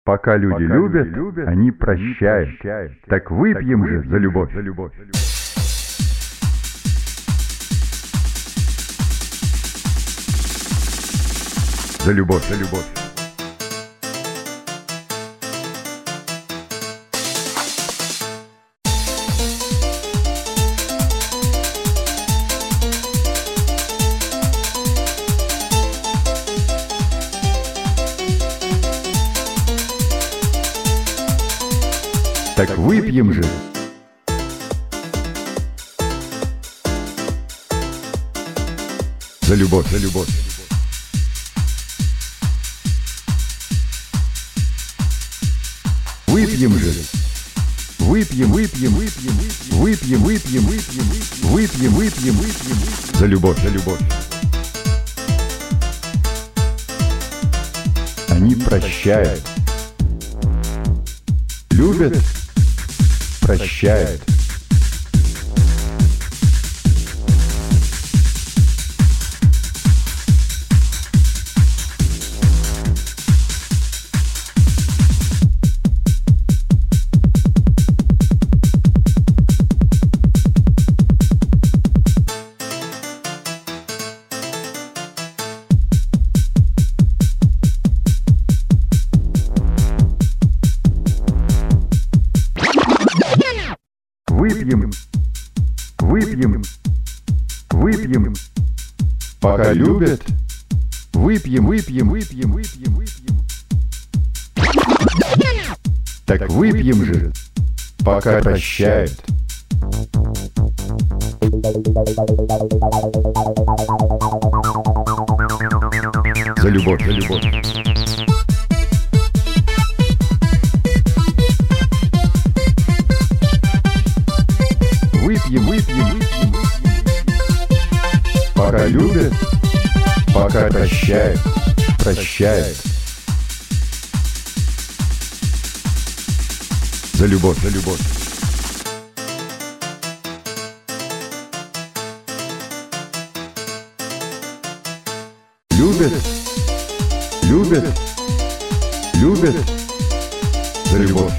Пока люди любят, они прощают. Так выпьем же за любовь. За любовь, за любовь. Так выпьем же. За любовь, за любовь. Выпьем же. Выпьем, выпьем, выпьем, выпьем, выпьем, выпьем, выпьем, выпьем, выпьем. За любовь, за любовь. Они прощают. Любят, прощают. Выпьем, выпьем, выпьем, пока любят. Выпьем, выпьем, выпьем, выпьем, выпьем. Так выпьем же, пока прощают. За любовь, за любовь. Выпьем, выпьем, выпьем, выпьем. Пока любят, пока прощают, прощают. За любовь, за любовь. Любят, любят, любят. За любовь.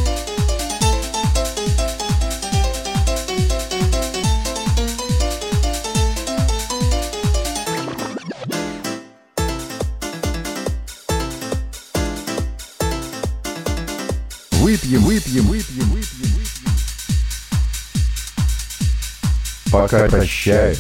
Выпьем, выпьем, выпьем, выпьем, выпьем. Пока прощают.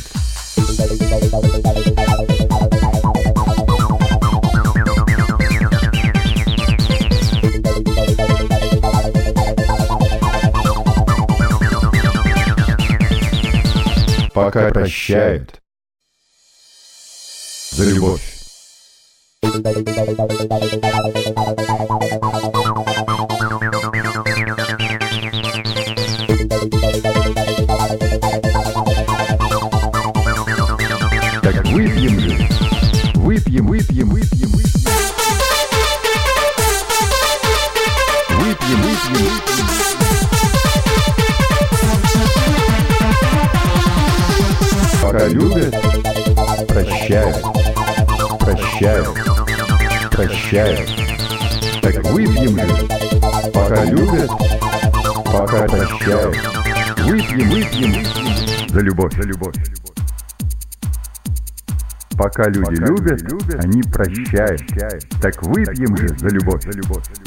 Пока прощают. За любовь. Так выпьем же. Выпьем, выпьем, выпьем, выпьем. Выпьем, выпьем, выпьем. Пока любят, прощают, прощают, прощают. Так выпьем же. Пока любят, пока прощают. Выпьем, выпьем, выпьем. За любовь, за любовь. Пока люди любят, они прощают. Так выпьем же за любовь, за любовь.